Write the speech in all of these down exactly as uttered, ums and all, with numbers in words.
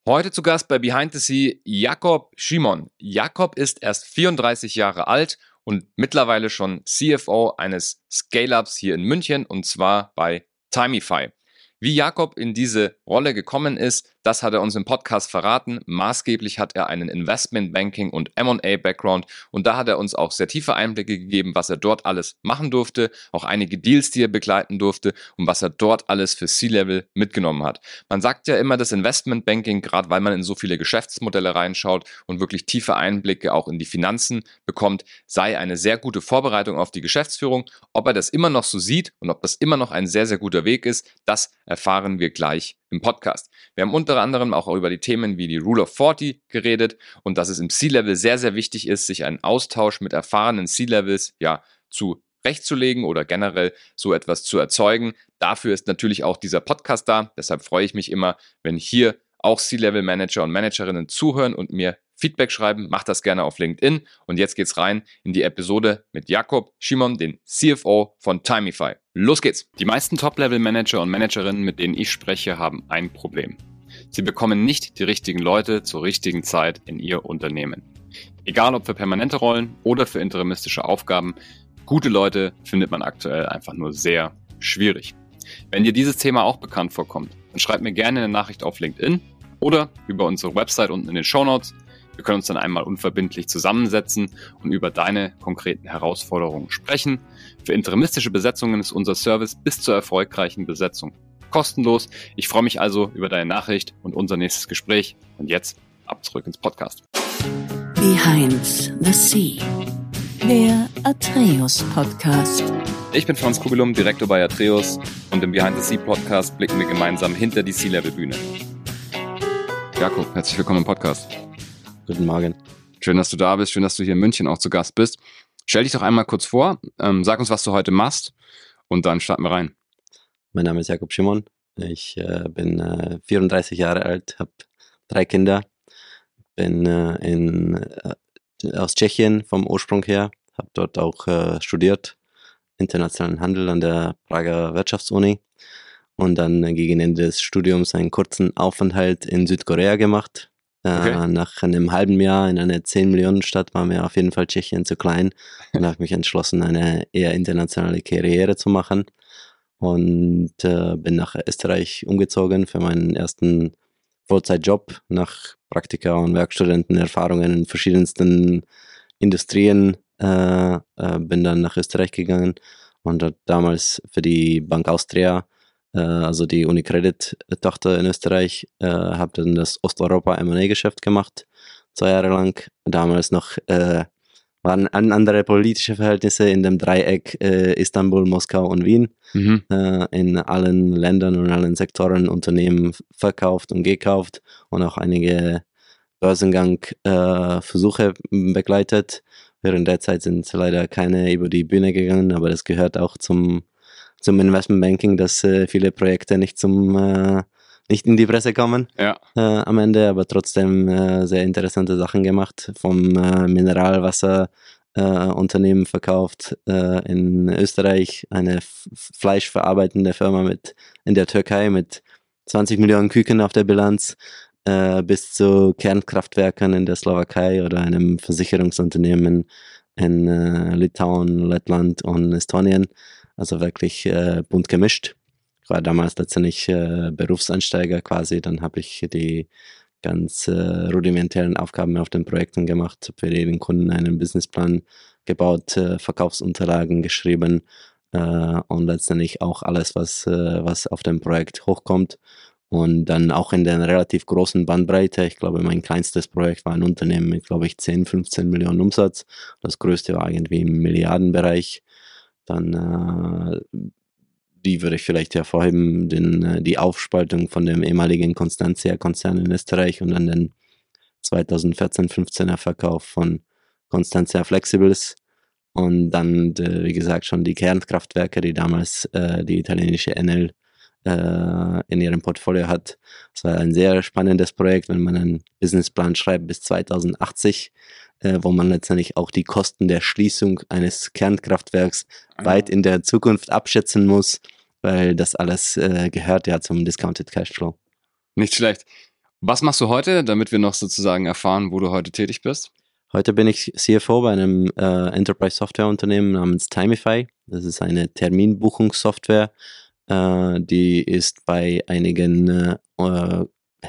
Heute zu Gast bei Behind the Sea Jakub Szymon. Jakub ist erst vierunddreißig Jahre alt und mittlerweile schon C F O eines Scale-Ups hier in München, und zwar bei Timify. Wie Jakub in diese Rolle gekommen ist, das hat er uns im Podcast verraten. Maßgeblich hat er einen Investment-Banking- und M und A-Background und da hat er uns auch sehr tiefe Einblicke gegeben, was er dort alles machen durfte, auch einige Deals, die er begleiten durfte und was er dort alles für C-Level mitgenommen hat. Man sagt ja immer, das Investment-Banking, gerade weil man in so viele Geschäftsmodelle reinschaut und wirklich tiefe Einblicke auch in die Finanzen bekommt, sei eine sehr gute Vorbereitung auf die Geschäftsführung. Ob er das immer noch so sieht und ob das immer noch ein sehr, sehr guter Weg ist, das erfahren wir gleich im Podcast. Wir haben unter anderem auch über die Themen wie die Rule of vierzig geredet und dass es im C-Level sehr, sehr wichtig ist, sich einen Austausch mit erfahrenen C-Levels ja, zu rechtzulegen oder generell so etwas zu erzeugen. Dafür ist natürlich auch dieser Podcast da. Deshalb freue ich mich immer, wenn hier auch C-Level-Manager und Managerinnen zuhören und mir Feedback schreiben. Macht das gerne auf LinkedIn. Und jetzt geht's rein in die Episode mit Jakub Szymon, den C F O von Timify. Los geht's! Die meisten Top-Level-Manager und Managerinnen, mit denen ich spreche, haben ein Problem. Sie bekommen nicht die richtigen Leute zur richtigen Zeit in ihr Unternehmen. Egal ob für permanente Rollen oder für interimistische Aufgaben, gute Leute findet man aktuell einfach nur sehr schwierig. Wenn dir dieses Thema auch bekannt vorkommt, dann schreib mir gerne eine Nachricht auf LinkedIn oder über unsere Website unten in den Shownotes. Wir können uns dann einmal unverbindlich zusammensetzen und über deine konkreten Herausforderungen sprechen. Für interimistische Besetzungen ist unser Service bis zur erfolgreichen Besetzung kostenlos. Ich freue mich also über deine Nachricht und unser nächstes Gespräch. Und jetzt ab zurück ins Podcast. Behind the Sea, der Atreus Podcast. Ich bin Franz Kugelum, Direktor bei Atreus, und im Behind the Sea Podcast blicken wir gemeinsam hinter die C-Level-Bühne. Jakub, herzlich willkommen im Podcast. Guten Morgen. Schön, dass du da bist. Schön, dass du hier in München auch zu Gast bist. Stell dich doch einmal kurz vor. Ähm, sag uns, was du heute machst, und dann starten wir rein. Mein Name ist Jakub Szymon. Ich äh, bin äh, vierunddreißig Jahre alt, habe drei Kinder, bin äh, in, äh, aus Tschechien vom Ursprung her, habe dort auch äh, studiert, internationalen Handel an der Prager Wirtschaftsuni, und dann äh, gegen Ende des Studiums einen kurzen Aufenthalt in Südkorea gemacht. Okay. Äh, nach einem halben Jahr in einer zehn Millionen Stadt war mir auf jeden Fall Tschechien zu klein und habe mich entschlossen, eine eher internationale Karriere zu machen, und äh, bin nach Österreich umgezogen für meinen ersten Vollzeitjob nach Praktika und Werkstudentenerfahrungen in verschiedensten Industrien. Äh, äh, bin dann nach Österreich gegangen und dort damals für die Bank Austria, also die UniCredit-Tochter in Österreich, äh, habe dann das Osteuropa-M und A-Geschäft gemacht, zwei Jahre lang. Damals noch äh, waren andere politische Verhältnisse in dem Dreieck äh, Istanbul, Moskau und Wien. Mhm. Äh, in allen Ländern und allen Sektoren Unternehmen verkauft und gekauft und auch einige Börsengang-Versuche äh, begleitet. Während der Zeit sind leider keine über die Bühne gegangen, aber das gehört auch zum zum Investmentbanking, dass äh, viele Projekte nicht zum äh, nicht in die Presse kommen, ja. äh, am Ende, aber trotzdem äh, sehr interessante Sachen gemacht, vom äh, Mineralwasserunternehmen äh, verkauft äh, in Österreich, eine F- fleischverarbeitende Firma mit in der Türkei mit zwanzig Millionen Küken auf der Bilanz, äh, bis zu Kernkraftwerken in der Slowakei oder einem Versicherungsunternehmen in äh, Litauen, Lettland und Estonien. Also wirklich äh, bunt gemischt. Ich war damals letztendlich äh, Berufseinsteiger quasi. Dann habe ich die ganz äh, rudimentären Aufgaben auf den Projekten gemacht, für jeden Kunden einen Businessplan gebaut, äh, Verkaufsunterlagen geschrieben äh, und letztendlich auch alles, was, äh, was auf dem Projekt hochkommt. Und dann auch in der relativ großen Bandbreite. Ich glaube, mein kleinstes Projekt war ein Unternehmen mit, glaube ich, zehn, fünfzehn Millionen Umsatz. Das größte war irgendwie im Milliardenbereich. Dann, äh, die würde ich vielleicht hervorheben, den, äh, die Aufspaltung von dem ehemaligen Constantia-Konzern in Österreich und dann den zweitausendvierzehn fünfzehner Verkauf von Constantia Flexibles und dann, äh, wie gesagt, schon die Kernkraftwerke, die damals äh, die italienische Enel äh, in ihrem Portfolio hat. Es war ein sehr spannendes Projekt, wenn man einen Businessplan schreibt bis zweitausendachtzig, äh, wo man letztendlich auch die Kosten der Schließung eines Kernkraftwerks ah. weit in der Zukunft abschätzen muss, weil das alles äh, gehört ja zum Discounted Cashflow. Nicht schlecht. Was machst du heute, damit wir noch sozusagen erfahren, wo du heute tätig bist? Heute bin ich C F O bei einem äh, Enterprise-Software-Unternehmen namens Timify. Das ist eine Terminbuchungssoftware, äh, die ist bei einigen äh,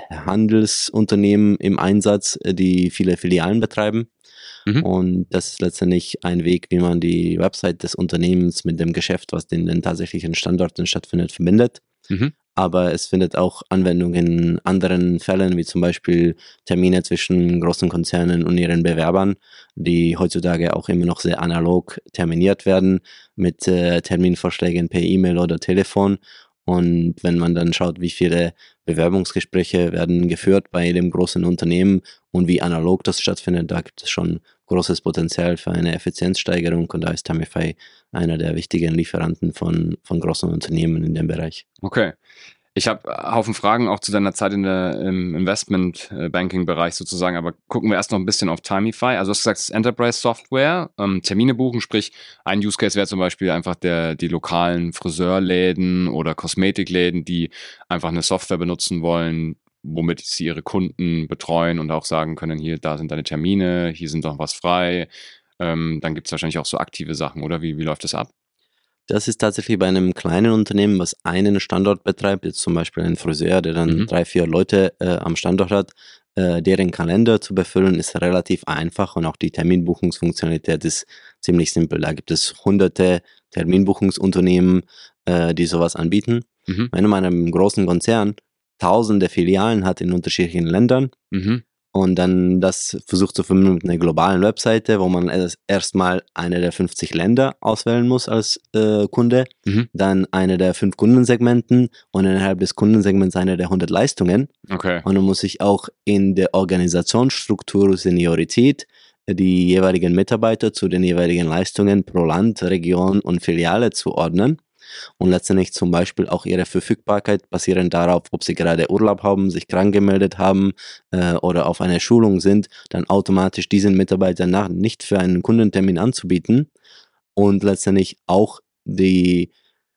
Handelsunternehmen im Einsatz, die viele Filialen betreiben. Mhm. Und das ist letztendlich ein Weg, wie man die Website des Unternehmens mit dem Geschäft, was in den tatsächlichen Standorten stattfindet, verbindet. Mhm. Aber es findet auch Anwendung in anderen Fällen, wie zum Beispiel Termine zwischen großen Konzernen und ihren Bewerbern, die heutzutage auch immer noch sehr analog terminiert werden, mit äh, Terminvorschlägen per E-Mail oder Telefon. Und wenn man dann schaut, wie viele Bewerbungsgespräche werden geführt bei dem großen Unternehmen und wie analog das stattfindet, da gibt es schon großes Potenzial für eine Effizienzsteigerung, und da ist Timify einer der wichtigen Lieferanten von, von großen Unternehmen in dem Bereich. Okay. Ich habe einen Haufen Fragen auch zu deiner Zeit in der, im Investment-Banking-Bereich sozusagen, aber gucken wir erst noch ein bisschen auf Timify. Also du hast gesagt, es ist Enterprise-Software, ähm, Termine buchen, sprich ein Use Case wäre zum Beispiel einfach der, die lokalen Friseurläden oder Kosmetikläden, die einfach eine Software benutzen wollen, womit sie ihre Kunden betreuen und auch sagen können, hier, da sind deine Termine, hier sind noch was frei. Ähm, dann gibt es wahrscheinlich auch so aktive Sachen, oder? Wie, wie läuft das ab? Das ist tatsächlich bei einem kleinen Unternehmen, was einen Standort betreibt, jetzt zum Beispiel ein Friseur, der dann mhm. drei, vier Leute äh, am Standort hat, äh, deren Kalender zu befüllen, ist relativ einfach, und auch die Terminbuchungsfunktionalität ist ziemlich simpel. Da gibt es hunderte Terminbuchungsunternehmen, äh, die sowas anbieten. Mhm. Wenn man einem großen Konzern tausende Filialen hat in unterschiedlichen Ländern, mhm. und dann das versucht zu verbinden mit einer globalen Webseite, wo man erstmal eine der fünfzig Länder auswählen muss als äh, Kunde, mhm. dann eine der fünf Kundensegmenten und innerhalb des Kundensegments eine der hundert Leistungen. Okay. Und dann muss sich auch in der Organisationsstruktur Seniorität die jeweiligen Mitarbeiter zu den jeweiligen Leistungen pro Land, Region und Filiale zuordnen. Und letztendlich zum Beispiel auch ihre Verfügbarkeit basierend darauf, ob sie gerade Urlaub haben, sich krank gemeldet haben äh, oder auf einer Schulung sind, dann automatisch diesen Mitarbeitern nach nicht für einen Kundentermin anzubieten und letztendlich auch die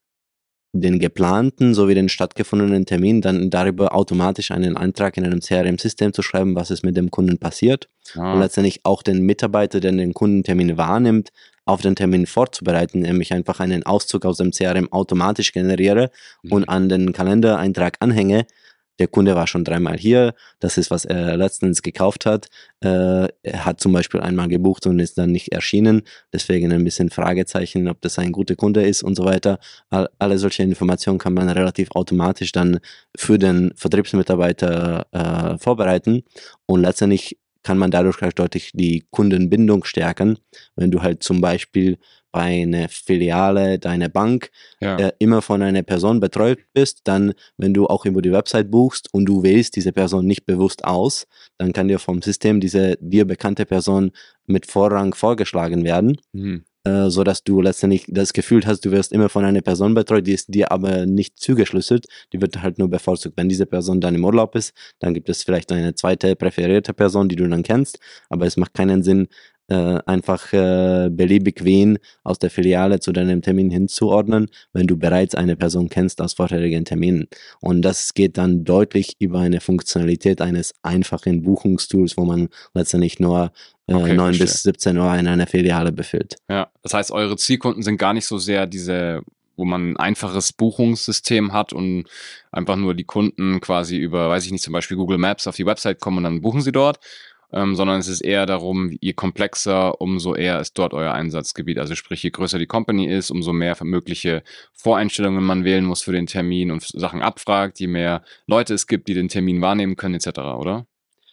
den geplanten sowie den stattgefundenen Termin dann darüber automatisch einen Eintrag in einem C R M-System zu schreiben, was ist mit dem Kunden passiert, ah. und letztendlich auch den Mitarbeiter, der den Kundentermin wahrnimmt, auf den Termin vorzubereiten, nämlich einfach einen Auszug aus dem C R M automatisch generiere mhm. und an den Kalendereintrag anhänge. Der Kunde war schon dreimal hier, das ist, was er letztens gekauft hat. Äh, er hat zum Beispiel einmal gebucht und ist dann nicht erschienen, deswegen ein bisschen Fragezeichen, ob das ein guter Kunde ist und so weiter. All, alle solche Informationen kann man relativ automatisch dann für den Vertriebsmitarbeiter äh, vorbereiten, und letztendlich kann man dadurch gleich deutlich die Kundenbindung stärken, wenn du halt zum Beispiel bei einer Filiale deiner Bank ja. äh, immer von einer Person betreut bist, dann, wenn du auch über die Website buchst und du wählst diese Person nicht bewusst aus, dann kann dir vom System diese dir bekannte Person mit Vorrang vorgeschlagen werden, mhm. äh, sodass du letztendlich das Gefühl hast, du wirst immer von einer Person betreut, die ist dir aber nicht zugeschlüsselt, die wird halt nur bevorzugt. Wenn diese Person dann im Urlaub ist, dann gibt es vielleicht eine zweite präferierte Person, die du dann kennst, aber es macht keinen Sinn, Äh, einfach äh, beliebig wen aus der Filiale zu deinem Termin hinzuordnen, wenn du bereits eine Person kennst aus vorherigen Terminen. Und das geht dann deutlich über eine Funktionalität eines einfachen Buchungstools, wo man letztendlich nur äh, okay, neun bis siebzehn Uhr in einer Filiale befüllt. Ja, das heißt, eure Zielkunden sind gar nicht so sehr diese, wo man ein einfaches Buchungssystem hat und einfach nur die Kunden quasi über, weiß ich nicht, zum Beispiel Google Maps auf die Website kommen und dann buchen sie dort, Ähm, sondern es ist eher darum, je komplexer, umso eher ist dort euer Einsatzgebiet. Also sprich, je größer die Company ist, umso mehr mögliche Voreinstellungen man wählen muss für den Termin und Sachen abfragt, je mehr Leute es gibt, die den Termin wahrnehmen können, et cetera, oder?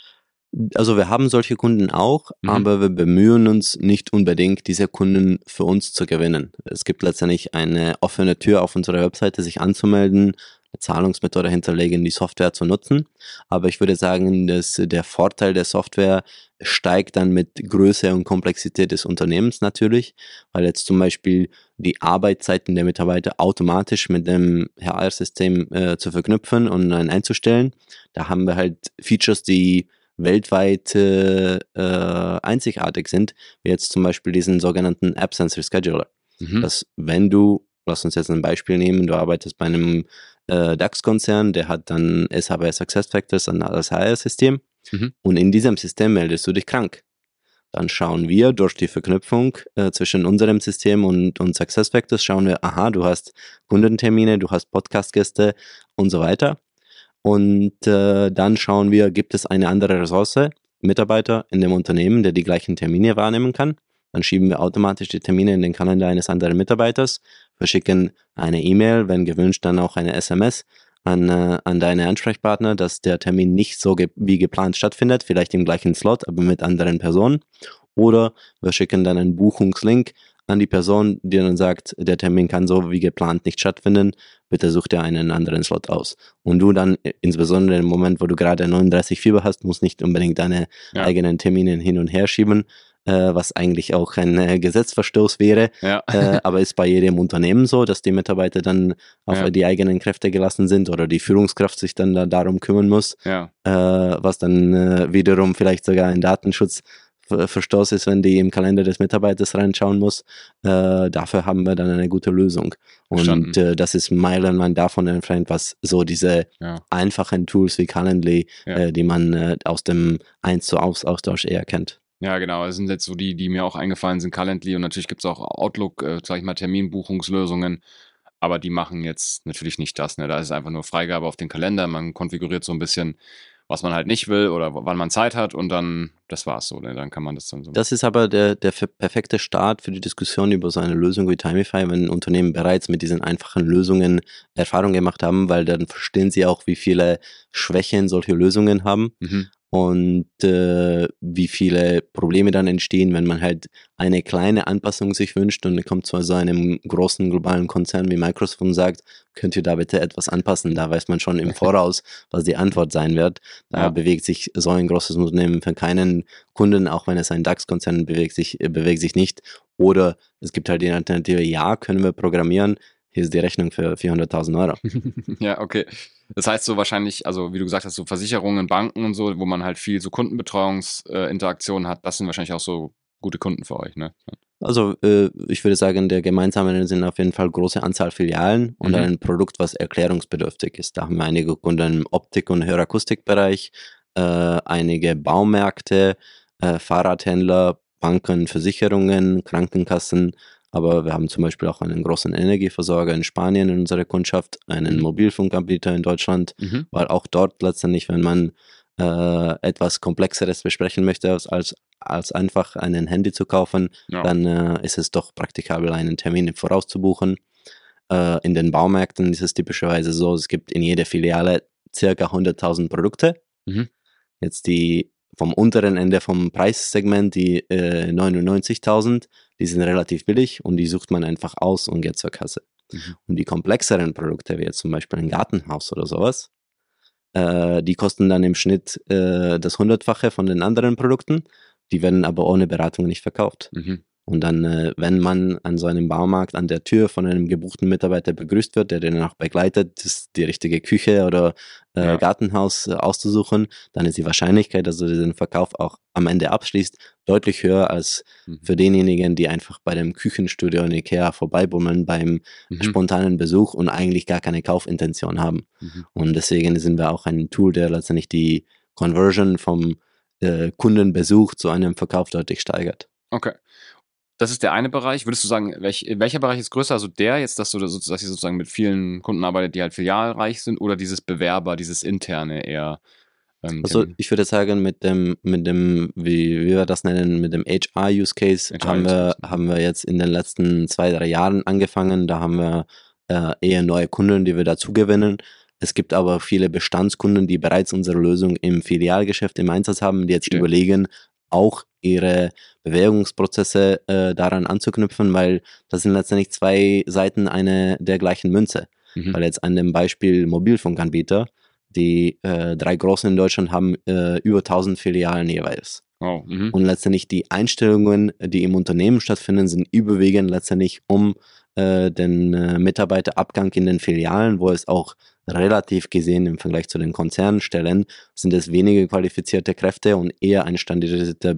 Also wir haben solche Kunden auch, mhm. aber wir bemühen uns nicht unbedingt, diese Kunden für uns zu gewinnen. Es gibt letztendlich eine offene Tür auf unserer Webseite, sich anzumelden, eine Zahlungsmethode hinterlegen, die Software zu nutzen. Aber ich würde sagen, dass der Vorteil der Software steigt dann mit Größe und Komplexität des Unternehmens natürlich, weil jetzt zum Beispiel die Arbeitszeiten der Mitarbeiter automatisch mit dem H R-System äh, zu verknüpfen und dann einzustellen. Da haben wir halt Features, die weltweit äh, äh, einzigartig sind, wie jetzt zum Beispiel diesen sogenannten Absence Rescheduler. Mhm. Dass wenn du lass uns jetzt ein Beispiel nehmen, du arbeitest bei einem äh, DAX-Konzern, der hat dann S A P SuccessFactors als H R-System mhm. und in diesem System meldest du dich krank. Dann schauen wir durch die Verknüpfung äh, zwischen unserem System und, und SuccessFactors, schauen wir, aha, du hast Kundentermine, du hast Podcast-Gäste und so weiter. Und äh, dann schauen wir, gibt es eine andere Ressource, Mitarbeiter in dem Unternehmen, der die gleichen Termine wahrnehmen kann. Dann schieben wir automatisch die Termine in den Kalender eines anderen Mitarbeiters, verschicken eine E-Mail, wenn gewünscht, dann auch eine S M S an, äh, an deine Ansprechpartner, dass der Termin nicht so ge- wie geplant stattfindet, vielleicht im gleichen Slot, aber mit anderen Personen. Oder wir schicken dann einen Buchungslink an die Person, die dann sagt, der Termin kann so wie geplant nicht stattfinden, bitte such dir einen anderen Slot aus. Und du dann, insbesondere im Moment, wo du gerade neununddreißig Fieber hast, musst nicht unbedingt deine ja. eigenen Termine hin und her schieben, äh, was eigentlich auch ein äh, Gesetzverstoß wäre, ja. äh, aber ist bei jedem Unternehmen so, dass die Mitarbeiter dann auf ja. die eigenen Kräfte gelassen sind oder die Führungskraft sich dann da darum kümmern muss, ja. äh, was dann äh, wiederum vielleicht sogar ein Datenschutzverstoß ist, wenn die im Kalender des Mitarbeiters reinschauen muss. Äh, dafür haben wir dann eine gute Lösung. Und äh, das ist meilenweit davon entfernt, was so diese ja. einfachen Tools wie Calendly, ja. äh, die man äh, aus dem eins zu eins Austausch eher kennt. Ja, genau. Das sind jetzt so die, die mir auch eingefallen sind, Calendly, und natürlich gibt es auch Outlook, äh, sag ich mal, Terminbuchungslösungen, aber die machen jetzt natürlich nicht das. Ne? Da ist einfach nur Freigabe auf den Kalender, man konfiguriert so ein bisschen, was man halt nicht will oder wann man Zeit hat und dann, das war's so, ne? Dann kann man das dann so. Das ist aber der, der perfekte Start für die Diskussion über so eine Lösung wie Timify, wenn Unternehmen bereits mit diesen einfachen Lösungen Erfahrung gemacht haben, weil dann verstehen sie auch, wie viele Schwächen solche Lösungen haben. Mhm. Und äh, wie viele Probleme dann entstehen, wenn man halt eine kleine Anpassung sich wünscht und kommt zu so einem großen globalen Konzern wie Microsoft und sagt, könnt ihr da bitte etwas anpassen? Da weiß man schon im Voraus, was die Antwort sein wird. Da ja. bewegt sich so ein großes Unternehmen für keinen Kunden, auch wenn es ein DAX-Konzern bewegt sich, bewegt sich nicht. Oder es gibt halt die Alternative, ja, können wir programmieren, hier ist die Rechnung für vierhunderttausend Euro. Ja, okay. Das heißt so wahrscheinlich, also wie du gesagt hast, so Versicherungen, Banken und so, wo man halt viel so Kundenbetreuungsinteraktionen äh, hat, das sind wahrscheinlich auch so gute Kunden für euch, ne? Also äh, ich würde sagen, der gemeinsame sind auf jeden Fall große Anzahl Filialen und mhm. ein Produkt, was erklärungsbedürftig ist. Da haben wir einige Kunden im Optik- und Hörakustikbereich, äh, einige Baumärkte, äh, Fahrradhändler, Banken, Versicherungen, Krankenkassen. Aber wir haben zum Beispiel auch einen großen Energieversorger in Spanien in unserer Kundschaft, einen mhm. Mobilfunkanbieter in Deutschland, mhm. weil auch dort letztendlich, wenn man äh, etwas Komplexeres besprechen möchte, als, als, als einfach ein Handy zu kaufen, ja. dann äh, ist es doch praktikabel, einen Termin im Voraus zu buchen. Äh, in den Baumärkten ist es typischerweise so, es gibt in jeder Filiale circa hunderttausend Produkte. Mhm. Jetzt die vom unteren Ende vom Preissegment, die äh, neunundneunzigtausend, die sind relativ billig und die sucht man einfach aus und geht zur Kasse. Mhm. Und die komplexeren Produkte, wie jetzt zum Beispiel ein Gartenhaus oder sowas, äh, die kosten dann im Schnitt äh, das Hundertfache von den anderen Produkten, die werden aber ohne Beratung nicht verkauft. Mhm. Und dann, äh, wenn man an so einem Baumarkt an der Tür von einem gebuchten Mitarbeiter begrüßt wird, der den auch begleitet, das, die richtige Küche oder äh, ja. Gartenhaus äh, auszusuchen, dann ist die Wahrscheinlichkeit, dass du diesen Verkauf auch am Ende abschließt, deutlich höher als mhm. für denjenigen, die einfach bei dem Küchenstudio in Ikea vorbeibummeln beim mhm. spontanen Besuch und eigentlich gar keine Kaufintention haben. Mhm. Und deswegen sind wir auch ein Tool, der letztendlich die Conversion vom äh, Kundenbesuch zu einem Verkauf deutlich steigert. Okay. Das ist der eine Bereich. Würdest du sagen, welch, welcher Bereich ist größer? Also der jetzt, dass du dass ihr sozusagen mit vielen Kunden arbeitet, die halt filialreich sind, oder dieses Bewerber, dieses interne eher? Ähm, also ich würde sagen, mit dem, mit dem, wie, wie wir das nennen, mit dem H R-Use-Case haben wir, haben wir jetzt in den letzten zwei, drei Jahren angefangen. Da haben wir äh, eher neue Kunden, die wir dazu gewinnen. Es gibt aber viele Bestandskunden, die bereits unsere Lösung im Filialgeschäft im Einsatz haben, die jetzt okay. überlegen, auch ihre Bewegungsprozesse äh, daran anzuknüpfen, weil das sind letztendlich zwei Seiten eine der gleichen Münze. Mhm. Weil jetzt an dem Beispiel Mobilfunkanbieter, die äh, drei großen in Deutschland haben äh, über tausend Filialen jeweils. Oh, mhm. Und letztendlich die Einstellungen, die im Unternehmen stattfinden, sind überwiegend letztendlich um äh, den äh, Mitarbeiterabgang in den Filialen, wo es auch relativ gesehen im Vergleich zu den Konzernstellen sind es weniger qualifizierte Kräfte und eher ein standardisierter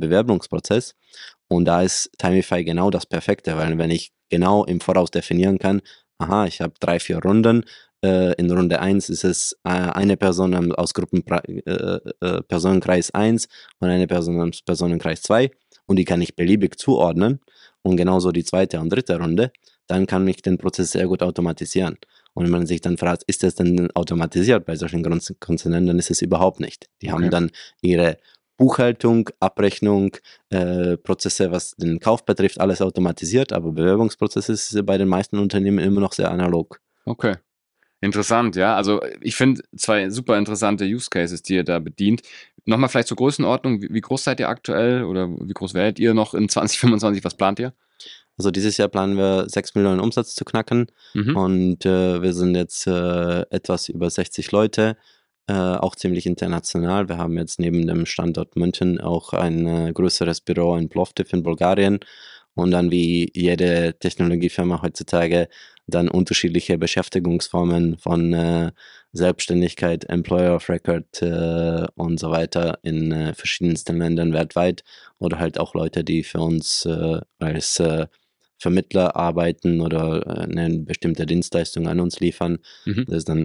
Bewerbungsprozess. Und da ist Timify genau das Perfekte, weil wenn ich genau im Voraus definieren kann, aha, ich habe drei, vier Runden. Äh, in Runde eins ist es äh, eine Person aus Gruppen äh, äh, Personenkreis eins und eine Person aus Personenkreis zwei und die kann ich beliebig zuordnen und genauso die zweite und dritte Runde, dann kann ich den Prozess sehr gut automatisieren. Und wenn man sich dann fragt, ist das denn automatisiert bei solchen Konzernen, dann ist es überhaupt nicht. Die Okay. haben dann ihre Buchhaltung, Abrechnung, äh, Prozesse, was den Kauf betrifft, alles automatisiert, aber Bewerbungsprozess ist bei den meisten Unternehmen immer noch sehr analog. Okay. Interessant, ja. Also ich finde zwei super interessante Use Cases, die ihr da bedient. Nochmal vielleicht zur Größenordnung, wie, wie groß seid ihr aktuell oder wie groß werdet ihr noch in zwanzig fünfundzwanzig? Was plant ihr? Also dieses Jahr planen wir sechs Millionen Umsatz zu knacken Mhm. und äh, wir sind jetzt äh, etwas über sechzig Leute, äh, auch ziemlich international. Wir haben jetzt neben dem Standort München auch ein äh, größeres Büro in Plovdiv in Bulgarien und dann wie jede Technologiefirma heutzutage dann unterschiedliche Beschäftigungsformen von äh, Selbstständigkeit, Employer of Record äh, und so weiter in äh, verschiedensten Ländern weltweit oder halt auch Leute, die für uns äh, als äh, Vermittler arbeiten oder äh, eine bestimmte Dienstleistung an uns liefern. Mhm. Das ist dann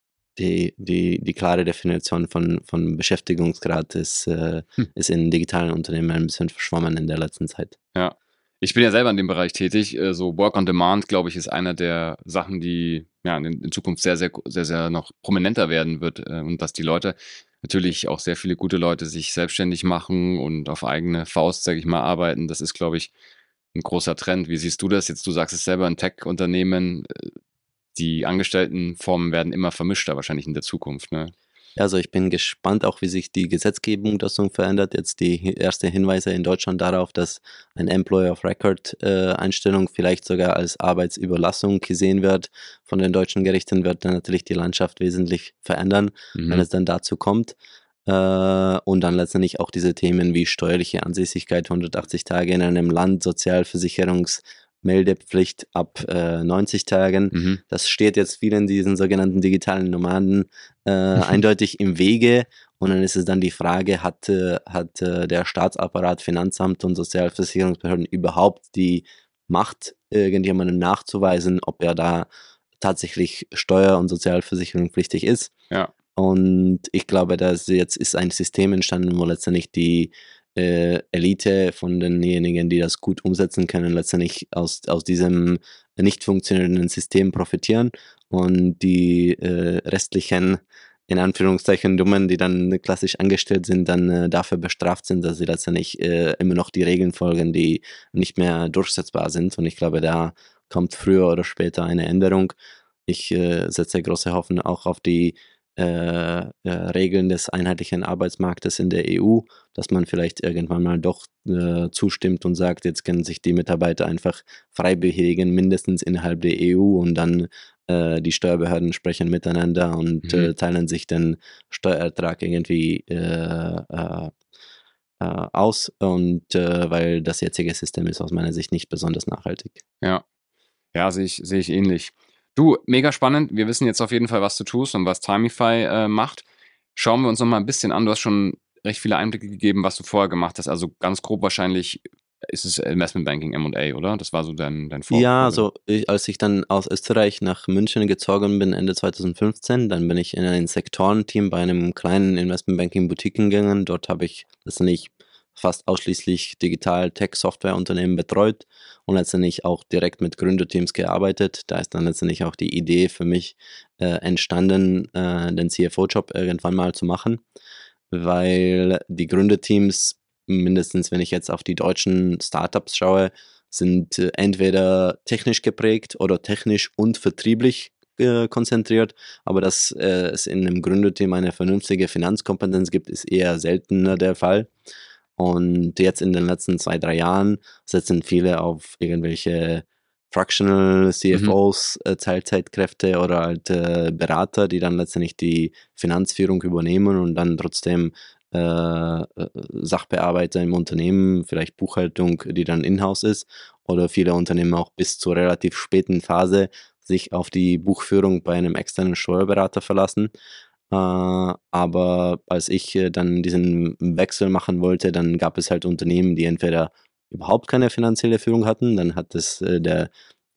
die, die, die klare Definition von, von Beschäftigungsgrad ist, äh, Hm. ist in digitalen Unternehmen ein bisschen verschwommen in der letzten Zeit. Ja. Ich bin ja selber in dem Bereich tätig. äh, So Work on Demand, glaube ich, ist einer der Sachen, die ja in, in Zukunft sehr, sehr, sehr, sehr noch prominenter werden wird. äh, Und dass die Leute, natürlich auch sehr viele gute Leute, sich selbstständig machen und auf eigene Faust, sage ich mal, arbeiten. Das ist, glaube ich, ein großer Trend. Wie siehst du das jetzt? Du sagst es selber, ein Tech-Unternehmen, äh, die Angestelltenformen werden immer vermischter wahrscheinlich in der Zukunft, ne? Also ich bin gespannt auch, wie sich die Gesetzgebung dazu verändert. Jetzt die ersten Hinweise in Deutschland darauf, dass ein Employer of Record äh, Einstellung vielleicht sogar als Arbeitsüberlassung gesehen wird von den deutschen Gerichten, wird dann natürlich die Landschaft wesentlich verändern, Mhm. wenn es dann dazu kommt. Äh, und dann letztendlich auch diese Themen wie steuerliche Ansässigkeit, hundertachtzig Tage in einem Land, Sozialversicherungs Meldepflicht ab äh, neunzig Tagen. Mhm. Das steht jetzt vielen diesen sogenannten digitalen Nomaden äh, eindeutig im Wege. Und dann ist es dann die Frage, hat, äh, hat äh, der Staatsapparat, Finanzamt und Sozialversicherungsbehörden überhaupt die Macht, irgendjemandem nachzuweisen, ob er da tatsächlich Steuer- und Sozialversicherung pflichtig ist? Ja. Und ich glaube, dass jetzt ist ein System entstanden, wo letztendlich die äh, Elite von denjenigen, die das gut umsetzen können, letztendlich aus, aus diesem nicht funktionierenden System profitieren und die äh, restlichen, in Anführungszeichen, Dummen, die dann klassisch angestellt sind, dann äh, dafür bestraft sind, dass sie letztendlich äh, immer noch die Regeln folgen, die nicht mehr durchsetzbar sind. Und ich glaube, da kommt früher oder später eine Änderung. Ich äh, setze große Hoffnung auch auf die äh, äh, Regeln des einheitlichen Arbeitsmarktes in der E U, dass man vielleicht irgendwann mal doch äh, zustimmt und sagt, jetzt können sich die Mitarbeiter einfach frei bewegen, mindestens innerhalb der E U und dann äh, die Steuerbehörden sprechen miteinander und Mhm. äh, teilen sich den Steuerertrag irgendwie äh, äh, äh, aus und äh, weil das jetzige System ist aus meiner Sicht nicht besonders nachhaltig. Ja. Ja, sehe ich, sehe ich ähnlich. Du, mega spannend. Wir wissen jetzt auf jeden Fall, was du tust und was Timify äh, macht. Schauen wir uns noch mal ein bisschen an. Du hast schon recht viele Einblicke gegeben, was du vorher gemacht hast. Also ganz grob wahrscheinlich ist es Investmentbanking M und A, oder? Das war so dein, dein Vor. Ja, also ich, als ich dann aus Österreich nach München gezogen bin, Ende zwanzig fünfzehn, dann bin ich in ein Sektorenteam bei einem kleinen Investmentbanking-Boutique gegangen. Dort habe ich letztendlich fast ausschließlich Digital-Tech-Software-Unternehmen betreut und letztendlich auch direkt mit Gründerteams gearbeitet. Da ist dann letztendlich auch die Idee für mich äh, entstanden, äh, den C F O-Job irgendwann mal zu machen, weil die Gründerteams, mindestens wenn ich jetzt auf die deutschen Startups schaue, sind äh, entweder technisch geprägt oder technisch und vertrieblich äh, konzentriert, aber dass äh, es in einem Gründerteam eine vernünftige Finanzkompetenz gibt, ist eher seltener der Fall. Und jetzt in den letzten zwei, drei Jahren setzen viele auf irgendwelche Fractional C F Os, mhm. äh, Teilzeitkräfte oder halt äh, Berater, die dann letztendlich die Finanzführung übernehmen und dann trotzdem äh, Sachbearbeiter im Unternehmen, vielleicht Buchhaltung, die dann in-house ist, oder viele Unternehmen auch bis zur relativ späten Phase sich auf die Buchführung bei einem externen Steuerberater verlassen. Äh, aber als ich äh, dann diesen Wechsel machen wollte, dann gab es halt Unternehmen, die entweder überhaupt keine finanzielle Führung hatten, dann hat es äh, der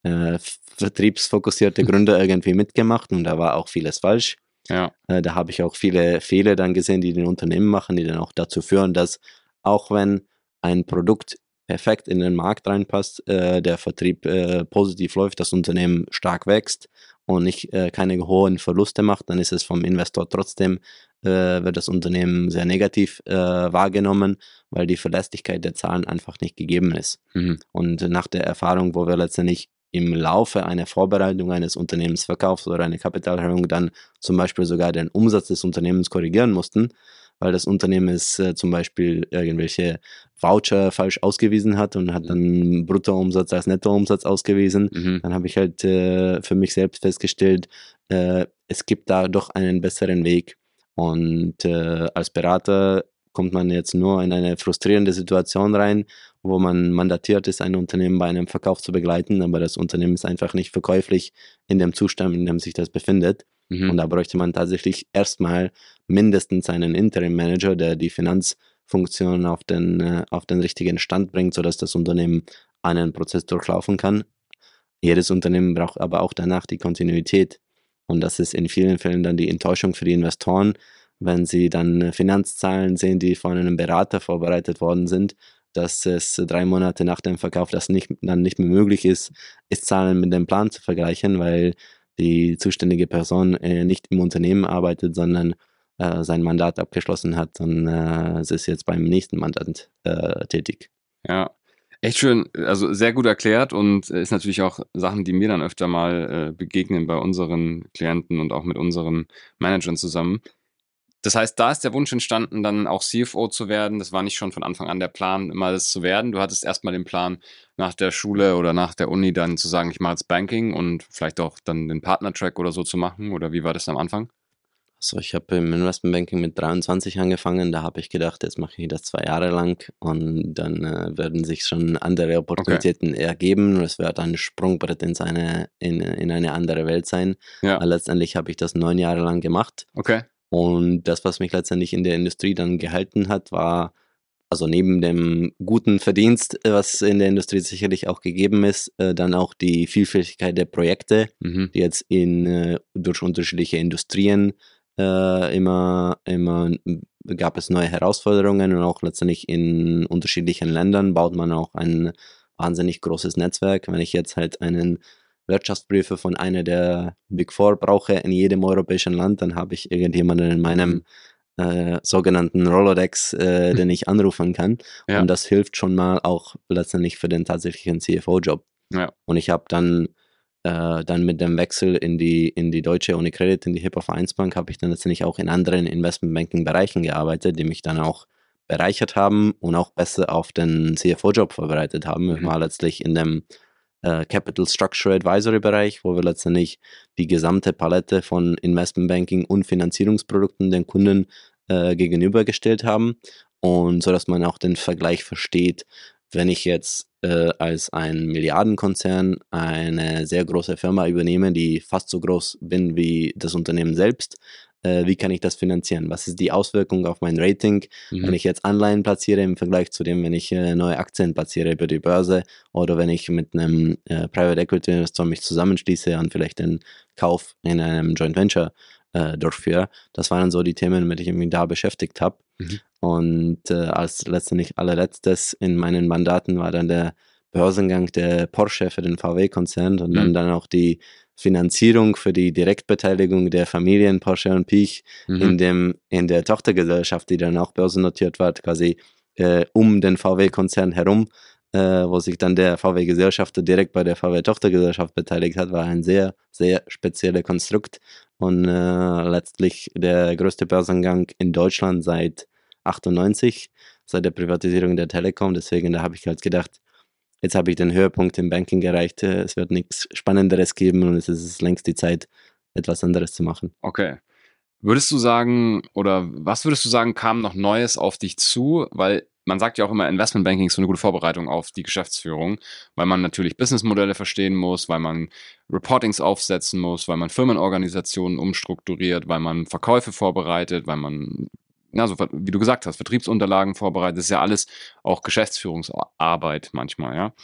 äh, vertriebsfokussierte Gründer irgendwie mitgemacht und da war auch vieles falsch. Ja. Äh, da habe ich auch viele Fehler dann gesehen, die den Unternehmen machen, die dann auch dazu führen, dass auch wenn ein Produkt perfekt in den Markt reinpasst, äh, der Vertrieb äh, positiv läuft, das Unternehmen stark wächst und nicht äh, keine hohen Verluste macht, dann ist es vom Investor trotzdem, äh, wird das Unternehmen sehr negativ äh, wahrgenommen, weil die Verlässlichkeit der Zahlen einfach nicht gegeben ist. Mhm. Und nach der Erfahrung, wo wir letztendlich im Laufe einer Vorbereitung eines Unternehmensverkaufs oder einer Kapitalerhöhung dann zum Beispiel sogar den Umsatz des Unternehmens korrigieren mussten, weil das Unternehmen es äh, zum Beispiel irgendwelche Voucher falsch ausgewiesen hat und hat dann Bruttoumsatz als Nettoumsatz ausgewiesen. Mhm. Dann habe ich halt äh, für mich selbst festgestellt, äh, es gibt da doch einen besseren Weg. Und äh, als Berater kommt man jetzt nur in eine frustrierende Situation rein, wo man mandatiert ist, ein Unternehmen bei einem Verkauf zu begleiten, aber das Unternehmen ist einfach nicht verkäuflich in dem Zustand, in dem sich das befindet. Mhm. Und da bräuchte man tatsächlich erstmal mindestens einen Interim-Manager, der die Finanzfunktion auf den, äh, auf den richtigen Stand bringt, sodass das Unternehmen einen Prozess durchlaufen kann. Jedes Unternehmen braucht aber auch danach die Kontinuität. Und das ist in vielen Fällen dann die Enttäuschung für die Investoren, wenn sie dann Finanzzahlen sehen, die von einem Berater vorbereitet worden sind, dass es drei Monate nach dem Verkauf das nicht, dann nicht mehr möglich ist, ist Zahlen mit dem Plan zu vergleichen, weil die zuständige Person äh, nicht im Unternehmen arbeitet, sondern äh, sein Mandat abgeschlossen hat und äh, es ist jetzt beim nächsten Mandat äh, tätig. Ja, echt schön, also sehr gut erklärt und ist natürlich auch Sachen, die mir dann öfter mal äh, begegnen bei unseren Klienten und auch mit unseren Managern zusammen. Das heißt, da ist der Wunsch entstanden, dann auch C F O zu werden. Das war nicht schon von Anfang an der Plan, immer das zu werden. Du hattest erstmal den Plan, nach der Schule oder nach der Uni dann zu sagen, ich mache jetzt Banking und vielleicht auch dann den Partner-Track oder so zu machen. Oder wie war das am Anfang? Also ich habe im Investmentbanking mit dreiundzwanzig angefangen, da habe ich gedacht, jetzt mache ich das zwei Jahre lang und dann äh, werden sich schon andere Opportunitäten okay. ergeben. Es wird ein Sprungbrett in, seine, in, in eine andere Welt sein. Ja. Aber letztendlich habe ich das neun Jahre lang gemacht. Okay. Und das, was mich letztendlich in der Industrie dann gehalten hat, war, also neben dem guten Verdienst, was in der Industrie sicherlich auch gegeben ist, äh, dann auch die Vielfältigkeit der Projekte, Mhm. die jetzt in, äh, durch unterschiedliche Industrien äh, immer, immer gab es neue Herausforderungen und auch letztendlich in unterschiedlichen Ländern baut man auch ein wahnsinnig großes Netzwerk. Wenn ich jetzt halt einen Wirtschaftsprüfer von einer der Big Four brauche in jedem europäischen Land, dann habe ich irgendjemanden in meinem äh, sogenannten Rolodex, äh, den ich anrufen kann. Ja. Und das hilft schon mal auch letztendlich für den tatsächlichen C F O-Job. Ja. Und ich habe dann, äh, dann mit dem Wechsel in die, in die deutsche Unicredit, in die Hypo Vereinsbank, habe ich dann letztendlich auch in anderen Investmentbanking-Bereichen gearbeitet, die mich dann auch bereichert haben und auch besser auf den C F O-Job vorbereitet haben. Mhm. Ich war letztlich in dem Capital Structure Advisory Bereich, wo wir letztendlich die gesamte Palette von Investmentbanking und Finanzierungsprodukten den Kunden äh, gegenübergestellt haben und so, dass man auch den Vergleich versteht, wenn ich jetzt äh, als ein Milliardenkonzern eine sehr große Firma übernehme, die fast so groß bin wie das Unternehmen selbst, wie kann ich das finanzieren? Was ist die Auswirkung auf mein Rating, mhm. wenn ich jetzt Anleihen platziere im Vergleich zu dem, wenn ich äh, neue Aktien platziere über die Börse oder wenn ich mit einem äh, Private Equity Investor mich zusammenschließe und vielleicht den Kauf in einem Joint Venture äh, durchführe. Das waren so die Themen, mit denen ich mich da beschäftigt habe. Mhm. Und äh, als letztendlich allerletztes in meinen Mandaten war dann der Börsengang der Porsche für den V W-Konzern und mhm. dann, dann auch die Finanzierung für die Direktbeteiligung der Familien Porsche und Piech mhm. in, dem, in der Tochtergesellschaft, die dann auch börsennotiert war, quasi äh, um den V W-Konzern herum, äh, wo sich dann der V W-Gesellschafter direkt bei der V W-Tochtergesellschaft beteiligt hat, war ein sehr, sehr spezielles Konstrukt und äh, letztlich der größte Börsengang in Deutschland seit achtundneunzig, seit der Privatisierung der Telekom. Deswegen, da habe ich halt gedacht, jetzt habe ich den Höhepunkt im Banking erreicht. Es wird nichts Spannenderes geben und es ist längst die Zeit, etwas anderes zu machen. Okay. Würdest du sagen, oder was würdest du sagen, kam noch Neues auf dich zu? Weil man sagt ja auch immer, Investmentbanking ist so eine gute Vorbereitung auf die Geschäftsführung, weil man natürlich Businessmodelle verstehen muss, weil man Reportings aufsetzen muss, weil man Firmenorganisationen umstrukturiert, weil man Verkäufe vorbereitet, weil man, ja, so wie du gesagt hast, Vertriebsunterlagen vorbereitet. Das ist ja alles auch Geschäftsführungsarbeit manchmal, ja.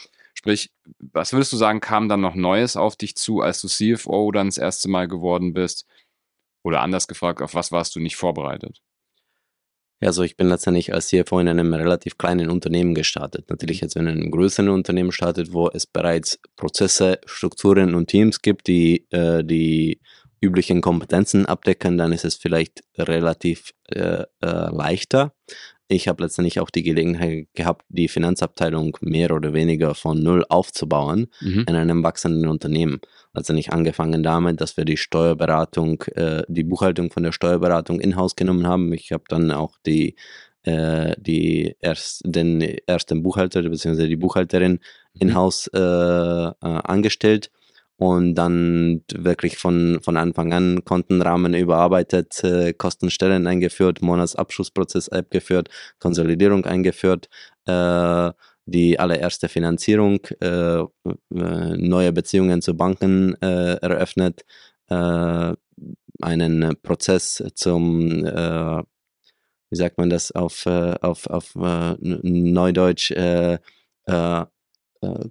Sprich, was würdest du sagen, kam dann noch Neues auf dich zu, als du C F O dann das erste Mal geworden bist? Oder anders gefragt, auf was warst du nicht vorbereitet? Ja, also ich bin letztendlich als C F O in einem relativ kleinen Unternehmen gestartet. Natürlich jetzt, wenn man in einem größeren Unternehmen startet, wo es bereits Prozesse, Strukturen und Teams gibt, die äh, die üblichen Kompetenzen abdecken, dann ist es vielleicht relativ äh, äh, leichter. Ich habe letztendlich auch die Gelegenheit gehabt, die Finanzabteilung mehr oder weniger von null aufzubauen Mhm. in einem wachsenden Unternehmen. Letztendlich angefangen damit, dass wir die Steuerberatung, äh, die Buchhaltung von der Steuerberatung in-house genommen haben. Ich habe dann auch die, äh, die erst, den ersten Buchhalter bzw. die Buchhalterin in-house äh, äh, angestellt. Und dann wirklich von, von Anfang an Kontenrahmen überarbeitet, äh, Kostenstellen eingeführt, Monatsabschlussprozess eingeführt, Konsolidierung eingeführt, äh, die allererste Finanzierung, äh, äh, neue Beziehungen zu Banken äh, eröffnet, äh, einen Prozess zum, äh, wie sagt man das auf, äh, auf, auf äh, Neudeutsch, äh, äh, äh,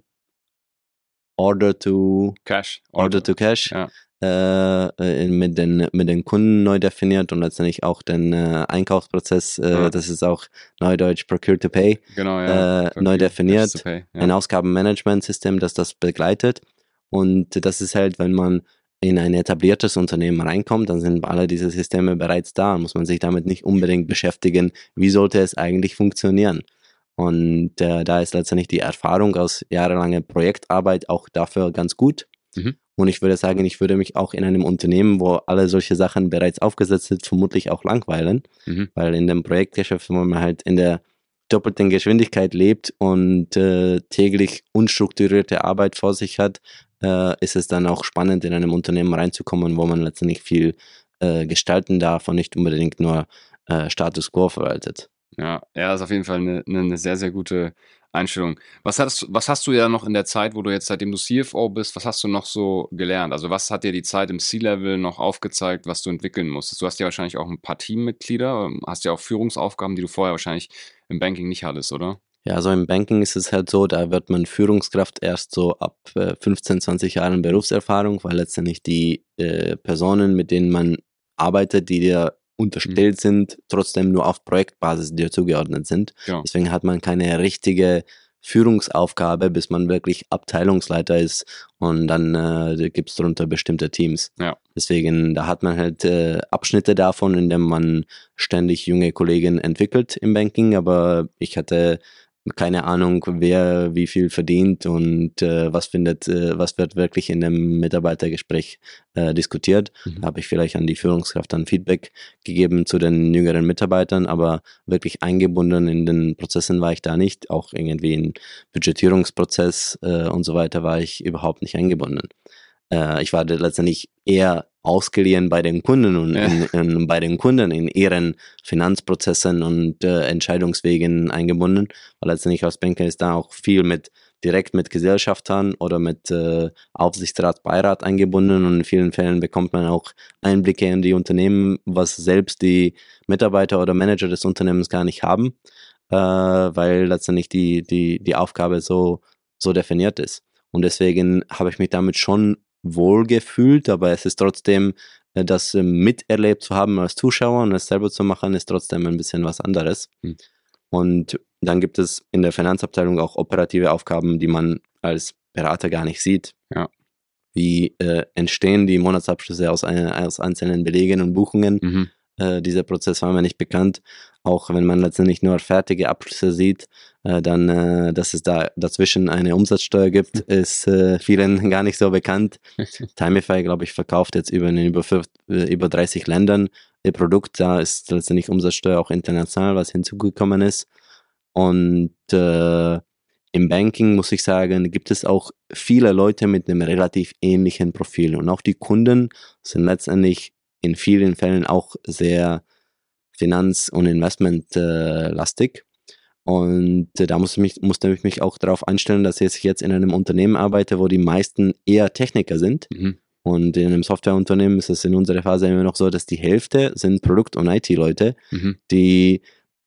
Order to Cash. Order to Cash Ja. äh, mit, den, mit den Kunden neu definiert und letztendlich auch den äh, Einkaufsprozess, äh, Ja. das ist auch Neudeutsch Procure to Pay, Genau, ja. äh, neu definiert. Pay, ja. Ein Ausgabenmanagementsystem, das das begleitet. Und das ist halt, wenn man in ein etabliertes Unternehmen reinkommt, dann sind alle diese Systeme bereits da, muss man sich damit nicht unbedingt beschäftigen, wie sollte es eigentlich funktionieren. Und äh, da ist letztendlich die Erfahrung aus jahrelanger Projektarbeit auch dafür ganz gut. Mhm. Und ich würde sagen, ich würde mich auch in einem Unternehmen, wo alle solche Sachen bereits aufgesetzt sind, vermutlich auch langweilen. Mhm. Weil in dem Projektgeschäft, wo man halt in der doppelten Geschwindigkeit lebt und äh, täglich unstrukturierte Arbeit vor sich hat, äh, ist es dann auch spannend, in einem Unternehmen reinzukommen, wo man letztendlich viel äh, gestalten darf und nicht unbedingt nur äh, Status Quo verwaltet. Ja, ja, ist auf jeden Fall eine, eine sehr, sehr gute Einstellung. Was hast, was hast du ja noch in der Zeit, wo du jetzt, seitdem du C F O bist, was hast du noch so gelernt? Also was hat dir die Zeit im C-Level noch aufgezeigt, was du entwickeln musstest? Du hast ja wahrscheinlich auch ein paar Teammitglieder, hast ja auch Führungsaufgaben, die du vorher wahrscheinlich im Banking nicht hattest, oder? Ja, also im Banking ist es halt so, da wird man Führungskraft erst so ab äh, fünfzehn, zwanzig Jahren Berufserfahrung, weil letztendlich die äh, Personen, mit denen man arbeitet, die dir unterstellt mhm. sind, trotzdem nur auf Projektbasis dir zugeordnet sind. Ja. Deswegen hat man keine richtige Führungsaufgabe, bis man wirklich Abteilungsleiter ist und dann äh, gibt es darunter bestimmte Teams. Ja. Deswegen, da hat man halt äh, Abschnitte davon, in dem man ständig junge Kollegen entwickelt im Banking, aber ich hatte keine Ahnung, wer wie viel verdient und äh, was findet, äh, was wird wirklich in dem Mitarbeitergespräch äh, diskutiert. Mhm. Da habe ich vielleicht an die Führungskraft dann Feedback gegeben zu den jüngeren Mitarbeitern, aber wirklich eingebunden in den Prozessen war ich da nicht. Auch irgendwie in Budgetierungsprozess äh, und so weiter war ich überhaupt nicht eingebunden. Äh, ich war letztendlich eher ausgeliehen bei den Kunden und ja. in, in, bei den Kunden in ihren Finanzprozessen und äh, Entscheidungswegen eingebunden, weil letztendlich als Banker ist da auch viel mit direkt mit Gesellschaftern oder mit äh, Aufsichtsrat, Beirat eingebunden und in vielen Fällen bekommt man auch Einblicke in die Unternehmen, was selbst die Mitarbeiter oder Manager des Unternehmens gar nicht haben, äh, weil letztendlich die, die, die Aufgabe so, so definiert ist. Und deswegen habe ich mich damit schon wohl gefühlt, aber es ist trotzdem, das miterlebt zu haben als Zuschauer und es selber zu machen, ist trotzdem ein bisschen was anderes. Hm. Und dann gibt es in der Finanzabteilung auch operative Aufgaben, die man als Berater gar nicht sieht. Ja. Wie äh, entstehen die Monatsabschlüsse aus, aus einzelnen Belegen und Buchungen? Mhm. Äh, dieser Prozess war mir nicht bekannt. Auch wenn man letztendlich nur fertige Abschlüsse sieht, äh, dann, äh, dass es da dazwischen eine Umsatzsteuer gibt, ist äh, vielen gar nicht so bekannt. Timify, glaube ich, verkauft jetzt über, in über, über dreißig Ländern ihr Produkt. Da ist letztendlich Umsatzsteuer auch international, was hinzugekommen ist. Und äh, im Banking, muss ich sagen, gibt es auch viele Leute mit einem relativ ähnlichen Profil. Und auch die Kunden sind letztendlich in vielen Fällen auch sehr finanz- und investmentlastig. Äh, und äh, da musste, mich, musste ich mich auch darauf einstellen, dass ich jetzt in einem Unternehmen arbeite, wo die meisten eher Techniker sind. Mhm. Und in einem Softwareunternehmen ist es in unserer Phase immer noch so, dass die Hälfte sind Produkt- und I T-Leute, mhm. die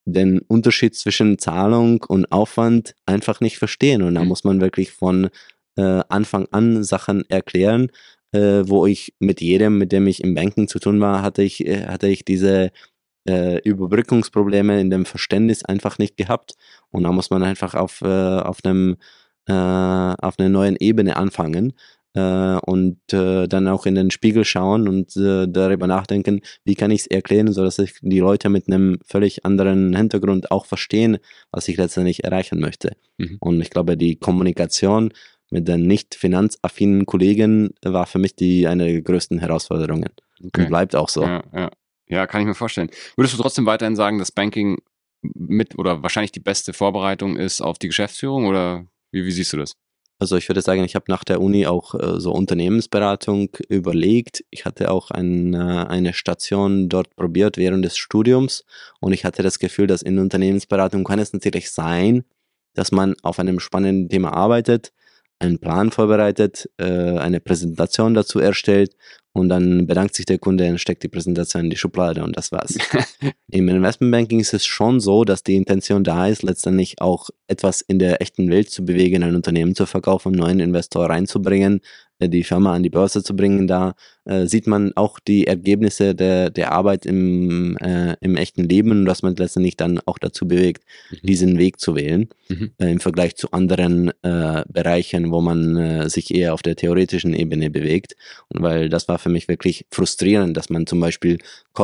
den Unterschied zwischen Zahlung und Aufwand einfach nicht verstehen. Und da Mhm. muss man wirklich von äh, Anfang an Sachen erklären, äh, wo ich mit jedem, mit dem ich im Banking zu tun war, hatte ich, äh, hatte ich diese äh, Überbrückungsprobleme in dem Verständnis einfach nicht gehabt. Und da muss man einfach auf, äh, auf einem äh, auf einer neuen Ebene anfangen äh, und äh, dann auch in den Spiegel schauen und äh, darüber nachdenken, wie kann ich es erklären, sodass ich die Leute mit einem völlig anderen Hintergrund auch verstehen, was ich letztendlich erreichen möchte. Mhm. Und ich glaube, die Kommunikation mit den nicht finanzaffinen Kollegen war für mich die eine der größten Herausforderungen. Okay. Und bleibt auch so. Ja, ja. Ja, kann ich mir vorstellen. Würdest du trotzdem weiterhin sagen, dass Banking mit oder wahrscheinlich die beste Vorbereitung ist auf die Geschäftsführung oder wie, wie siehst du das? Also ich würde sagen, ich habe nach der Uni auch äh, so Unternehmensberatung überlegt. Ich hatte auch ein, äh, eine Station dort probiert während des Studiums und ich hatte das Gefühl, dass in Unternehmensberatung kann es natürlich sein, dass man auf einem spannenden Thema arbeitet, einen Plan vorbereitet, äh, eine Präsentation dazu erstellt und dann bedankt sich der Kunde und steckt die Präsentation in die Schublade und das war's. Im Investmentbanking ist es schon so, dass die Intention da ist, letztendlich auch etwas in der echten Welt zu bewegen, ein Unternehmen zu verkaufen, einen neuen Investor reinzubringen, äh, die Firma an die Börse zu bringen. Da äh, sieht man auch die Ergebnisse der, der Arbeit im, äh, im echten Leben und dass man letztendlich dann auch dazu bewegt, Mhm. diesen Weg zu wählen, Mhm. äh, im Vergleich zu anderen äh, Bereichen, wo man äh, sich eher auf der theoretischen Ebene bewegt. Und weil das war für mich wirklich frustrierend, dass man zum Beispiel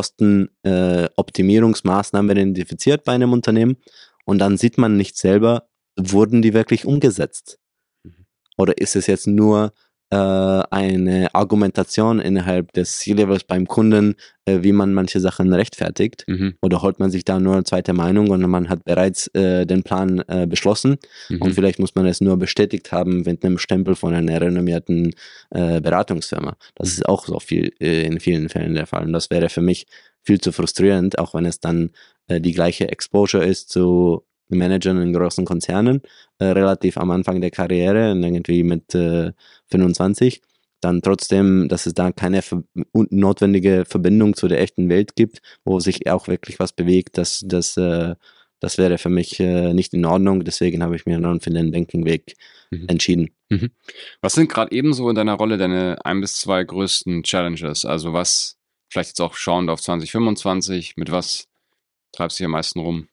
Kostenoptimierungsmaßnahmen äh, identifiziert bei einem Unternehmen und dann sieht man nicht selber, wurden die wirklich umgesetzt? Mhm. Oder ist es jetzt nur äh, eine Argumentation innerhalb des C-Levels beim Kunden, äh, wie man manche Sachen rechtfertigt? Mhm. Oder holt man sich da nur eine zweite Meinung und man hat bereits äh, den Plan äh, beschlossen Mhm. und vielleicht muss man es nur bestätigt haben mit einem Stempel von einer renommierten äh, Beratungsfirma. Das Mhm. ist auch so viel äh, in vielen Fällen der Fall. Und das wäre für mich viel zu frustrierend, auch wenn es dann äh, die gleiche Exposure ist zu Managern in großen Konzernen, äh, relativ am Anfang der Karriere, irgendwie mit äh, fünfundzwanzig, dann trotzdem, dass es da keine ver notwendige Verbindung zu der echten Welt gibt, wo sich auch wirklich was bewegt, das, das, äh, das wäre für mich äh, nicht in Ordnung. Deswegen habe ich mich dann für den Banking-Weg Mhm. entschieden. Mhm. Was sind gerade ebenso in deiner Rolle deine ein bis zwei größten Challenges? Also was, vielleicht jetzt auch schauend auf zwanzig fünfundzwanzig, mit was treibst du dich am meisten rum?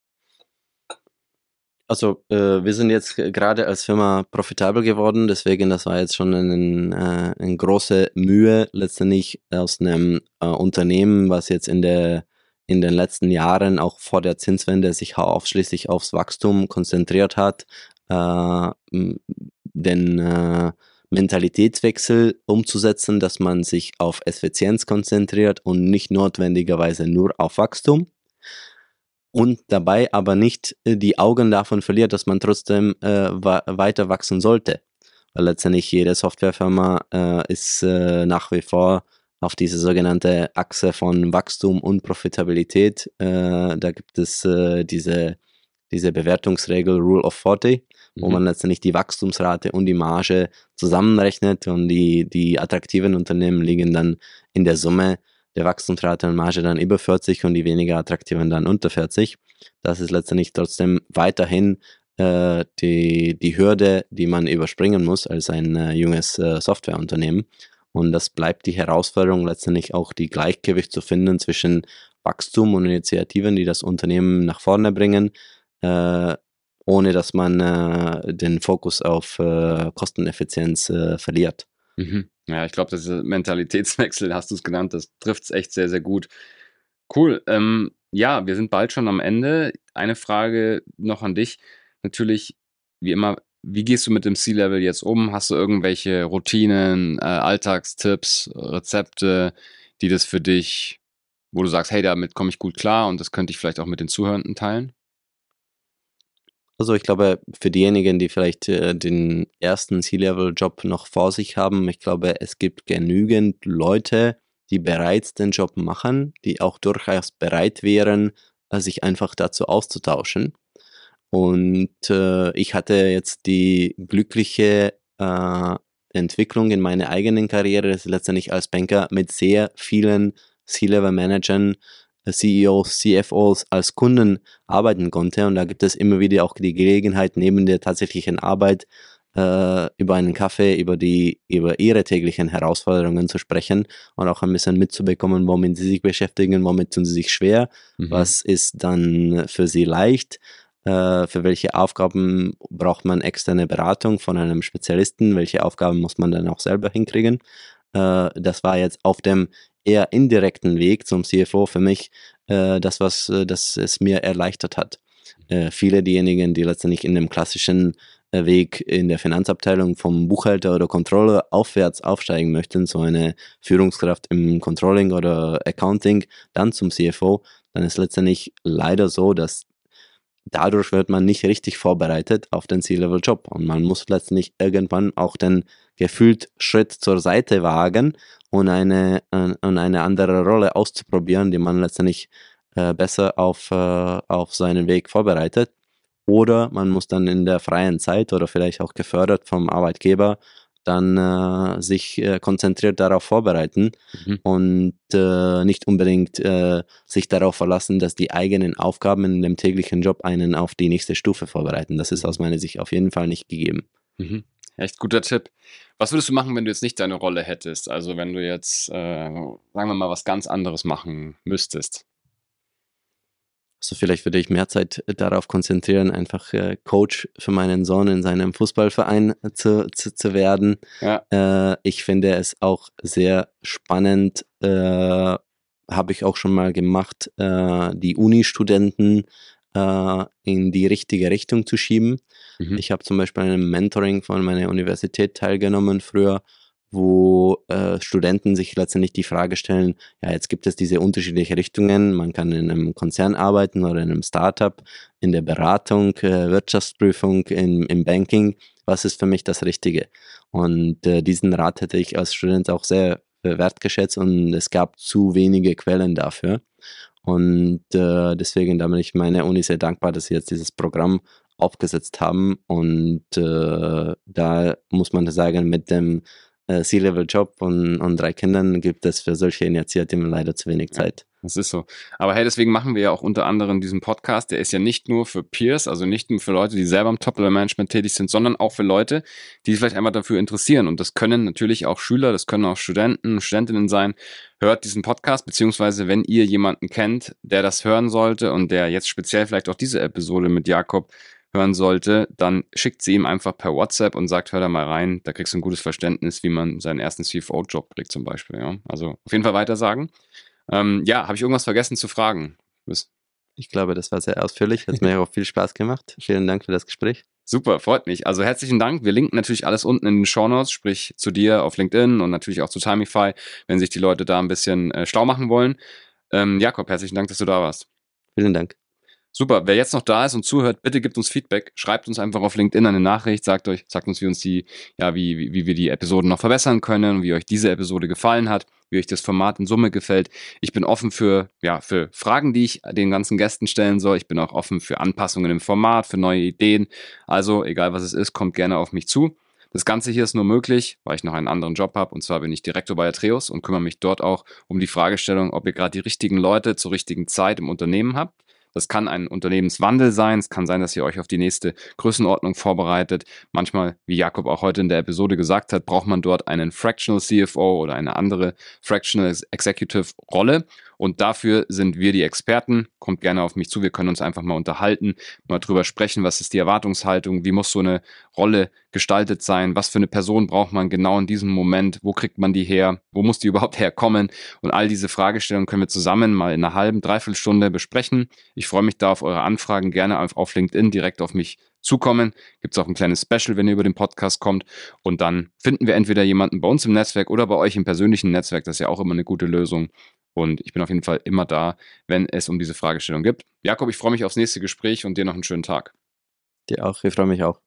Also äh, wir sind jetzt gerade als Firma profitabel geworden, deswegen das war jetzt schon ein, äh, eine große Mühe letztendlich aus einem äh, Unternehmen, was jetzt in der in den letzten Jahren auch vor der Zinswende sich ausschließlich aufs Wachstum konzentriert hat, äh, den äh, Mentalitätswechsel umzusetzen, dass man sich auf Effizienz konzentriert und nicht notwendigerweise nur auf Wachstum. Und dabei aber nicht äh, die Augen davon verliert, dass man trotzdem äh, wa- weiter wachsen sollte. Weil letztendlich jede Softwarefirma äh, ist äh, nach wie vor auf diese sogenannte Achse von Wachstum und Profitabilität. Äh, da gibt es äh, diese, diese Bewertungsregel Rule of vierzig, wo Mhm. man letztendlich die Wachstumsrate und die Marge zusammenrechnet und die, die attraktiven Unternehmen liegen dann in der Summe der Wachstumsrate und Marge dann über vierzig und die weniger attraktiven dann unter vierzig. Das ist letztendlich trotzdem weiterhin äh, die, die Hürde, die man überspringen muss als ein äh, junges äh, Softwareunternehmen. Und das bleibt die Herausforderung, letztendlich auch die Gleichgewicht zu finden zwischen Wachstum und Initiativen, die das Unternehmen nach vorne bringen, äh, ohne dass man äh, den Fokus auf äh, Kosteneffizienz äh, verliert. Mhm. Ja, ich glaube, dieser Mentalitätswechsel, hast du es genannt, das trifft es echt sehr, sehr gut. Cool. Ähm, ja, wir sind bald schon am Ende. Eine Frage noch an dich. Natürlich, wie immer, wie gehst du mit dem C-Level jetzt um? Hast du irgendwelche Routinen, äh, Alltagstipps, Rezepte, die das für dich, wo du sagst, hey, damit komme ich gut klar und das könnte ich vielleicht auch mit den Zuhörenden teilen? Also ich glaube, für diejenigen, die vielleicht äh, den ersten C-Level-Job noch vor sich haben, ich glaube, es gibt genügend Leute, die bereits den Job machen, die auch durchaus bereit wären, äh, sich einfach dazu auszutauschen. Und äh, ich hatte jetzt die glückliche äh, Entwicklung in meiner eigenen Karriere, dass ich letztendlich als Banker mit sehr vielen C-Level-Managern C E Os, C F Os als Kunden arbeiten konnte. Und da gibt es immer wieder auch die Gelegenheit, neben der tatsächlichen Arbeit äh, über einen Kaffee, über die, über ihre täglichen Herausforderungen zu sprechen und auch ein bisschen mitzubekommen, womit sie sich beschäftigen, womit tun sie sich schwer, mhm. was ist dann für sie leicht, äh, für welche Aufgaben braucht man externe Beratung von einem Spezialisten, welche Aufgaben muss man dann auch selber hinkriegen. Äh, das war jetzt auf dem eher indirekten Weg zum C F O für mich äh, das, was äh, das es mir erleichtert hat. Äh, viele diejenigen, die letztendlich in dem klassischen äh, Weg in der Finanzabteilung vom Buchhalter oder Controller aufwärts aufsteigen möchten, so eine Führungskraft im Controlling oder Accounting, dann zum C F O, dann ist letztendlich leider so, dass dadurch wird man nicht richtig vorbereitet auf den C-Level-Job und man muss letztendlich irgendwann auch den gefühlt Schritt zur Seite wagen und eine, äh, und eine andere Rolle auszuprobieren, die man letztendlich äh, besser auf, äh, auf seinen Weg vorbereitet. Oder man muss dann in der freien Zeit oder vielleicht auch gefördert vom Arbeitgeber dann äh, sich äh, konzentriert darauf vorbereiten mhm. und äh, nicht unbedingt äh, sich darauf verlassen, dass die eigenen Aufgaben in dem täglichen Job einen auf die nächste Stufe vorbereiten. Das ist aus meiner Sicht auf jeden Fall nicht gegeben. Mhm. Echt guter Tipp. Was würdest du machen, wenn du jetzt nicht deine Rolle hättest? Also wenn du jetzt, äh, sagen wir mal, was ganz anderes machen müsstest? So vielleicht würde ich mehr Zeit darauf konzentrieren, einfach äh, Coach für meinen Sohn in seinem Fußballverein zu, zu, zu werden. Ja. Äh, ich finde es auch sehr spannend, äh, habe ich auch schon mal gemacht, äh, die Uni-Studenten äh, in die richtige Richtung zu schieben. Mhm. Ich habe zum Beispiel an einem Mentoring von meiner Universität teilgenommen früher, wo äh, Studenten sich letztendlich die Frage stellen, ja, jetzt gibt es diese unterschiedlichen Richtungen, man kann in einem Konzern arbeiten oder in einem Startup, in der Beratung, äh, Wirtschaftsprüfung, in, im Banking, was ist für mich das Richtige? Und äh, diesen Rat hätte ich als Student auch sehr äh, wertgeschätzt und es gab zu wenige Quellen dafür. Und äh, deswegen, da bin ich meiner Uni sehr dankbar, dass sie jetzt dieses Programm aufgesetzt haben und äh, da muss man sagen, mit dem C-Level-Job und, und drei Kindern gibt es für solche Initiativen leider zu wenig Zeit. Ja, das ist so. Aber hey, deswegen machen wir ja auch unter anderem diesen Podcast. Der ist ja nicht nur für Peers, also nicht nur für Leute, die selber im Top-Level-Management tätig sind, sondern auch für Leute, die sich vielleicht einmal dafür interessieren. Und das können natürlich auch Schüler, das können auch Studenten, Studentinnen sein. Hört diesen Podcast, beziehungsweise wenn ihr jemanden kennt, der das hören sollte und der jetzt speziell vielleicht auch diese Episode mit Jakob hören sollte, dann schickt sie ihm einfach per WhatsApp und sagt, hör da mal rein, da kriegst du ein gutes Verständnis, wie man seinen ersten C F O-Job kriegt zum Beispiel. Ja. Also auf jeden Fall weitersagen. Ähm, ja, habe ich irgendwas vergessen zu fragen? Was? Ich glaube, das war sehr ausführlich, hat mir auch viel Spaß gemacht. Vielen Dank für das Gespräch. Super, freut mich. Also herzlichen Dank. Wir linken natürlich alles unten in den Shownotes, sprich zu dir auf LinkedIn und natürlich auch zu Timify, wenn sich die Leute da ein bisschen äh, schlau machen wollen. Ähm, Jakob, herzlichen Dank, dass du da warst. Vielen Dank. Super, wer jetzt noch da ist und zuhört, bitte gebt uns Feedback, schreibt uns einfach auf LinkedIn eine Nachricht, sagt euch, sagt uns, wie uns die, ja, wie, wie, wie wir die Episoden noch verbessern können, wie euch diese Episode gefallen hat, wie euch das Format in Summe gefällt. Ich bin offen für, ja, für Fragen, die ich den ganzen Gästen stellen soll. Ich bin auch offen für Anpassungen im Format, für neue Ideen. Also, egal was es ist, kommt gerne auf mich zu. Das Ganze hier ist nur möglich, weil ich noch einen anderen Job habe, und zwar bin ich Direktor bei Atreus und kümmere mich dort auch um die Fragestellung, ob ihr gerade die richtigen Leute zur richtigen Zeit im Unternehmen habt. Das kann ein Unternehmenswandel sein. Es kann sein, dass ihr euch auf die nächste Größenordnung vorbereitet. Manchmal, wie Jakob auch heute in der Episode gesagt hat, braucht man dort einen Fractional C F O oder eine andere Fractional Executive Rolle. Und dafür sind wir die Experten. Kommt gerne auf mich zu. Wir können uns einfach mal unterhalten, mal drüber sprechen, was ist die Erwartungshaltung, wie muss so eine Rolle gestaltet sein, was für eine Person braucht man genau in diesem Moment, wo kriegt man die her, wo muss die überhaupt herkommen, und all diese Fragestellungen können wir zusammen mal in einer halben, dreiviertel Stunde besprechen. Ich freue mich da auf eure Anfragen, gerne auf, auf LinkedIn direkt auf mich zukommen. Gibt es auch ein kleines Special, wenn ihr über den Podcast kommt, und dann finden wir entweder jemanden bei uns im Netzwerk oder bei euch im persönlichen Netzwerk, das ist ja auch immer eine gute Lösung. Und ich bin auf jeden Fall immer da, wenn es um diese Fragestellung geht. Jakob, ich freue mich aufs nächste Gespräch und dir noch einen schönen Tag. Dir auch, ich freue mich auch.